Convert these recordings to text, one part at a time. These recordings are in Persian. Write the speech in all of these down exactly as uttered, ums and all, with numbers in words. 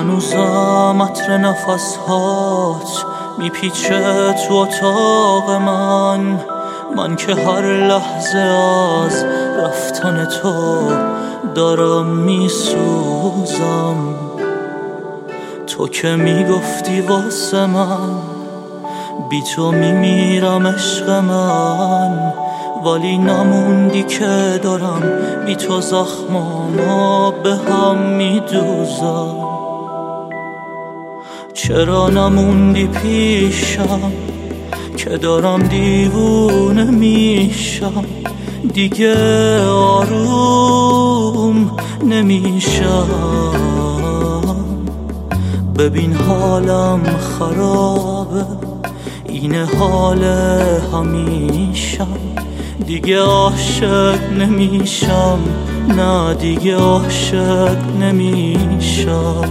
هنوزم عطر نفسهات میپیچه تو اتاق من من که هر لحظه از رفتن تو دارم میسوزم. تو که میگفتی واسه من بی تو میمیرم عشق من، ولی نموندی که دارم بی تو زخمامو به هم میدوزم. چرا نموندی پیشم که دارم دیوونه میشم، دیگه آروم نمیشم. ببین حالم خرابه، اینه حال همیشم. دیگه عاشق نمیشم، نه دیگه عاشق نمیشم.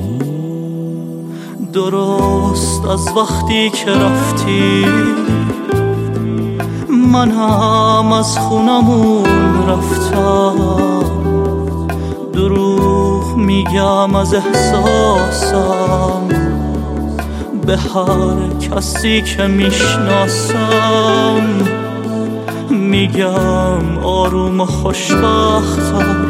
درست از وقتی که رفتی من هم از خونمون رفتم. دروغ میگم از احساسم به هر کسی که میشناسم، میگم آروم و خوشبختم.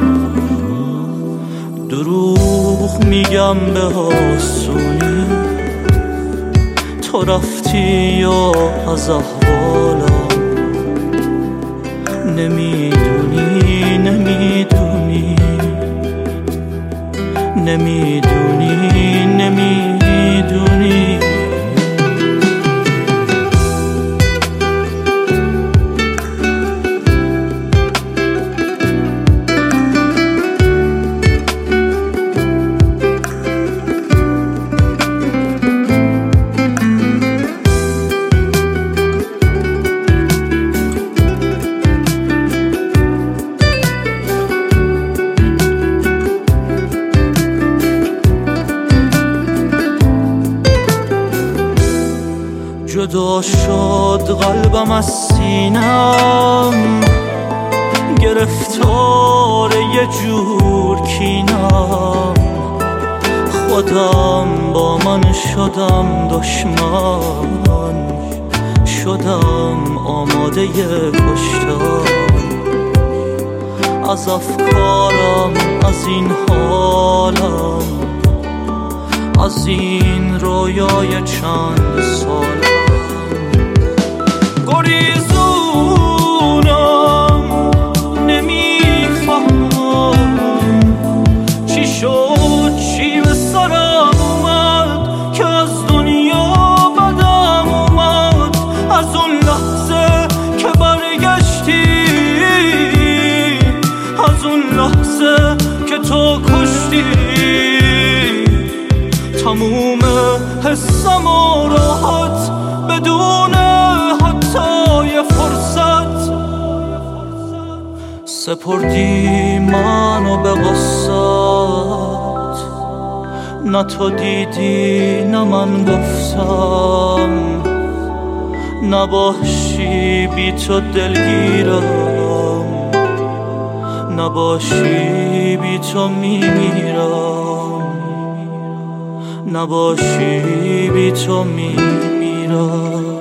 دروغ میگم به آسونی، تو رفتی یا از احوالم نمیدونی نمیدونی نمیدونی نمیدونی. جدا شد قلبم از سینم، گرفتار یه جور کینم. خودم با من شدم دشمن، شدم آماده کشتن. از افکارم، از این حالم، از این رویای چند سالم گریزونم. نمیفهمم چی شد، چی به سرم اومد که از دنیا بدم اومد. از اون لحظه که برگشتی، از اون لحظه که تو کشتی، تموم حسم و راحت بدون حتی یه فرصت سپردی منو به غصت. نه تو دیدی نه من گفتم، نباشی بی تو دلگیرم، نباشی بی تو میمیرم، نباشی بی تو میمیرم.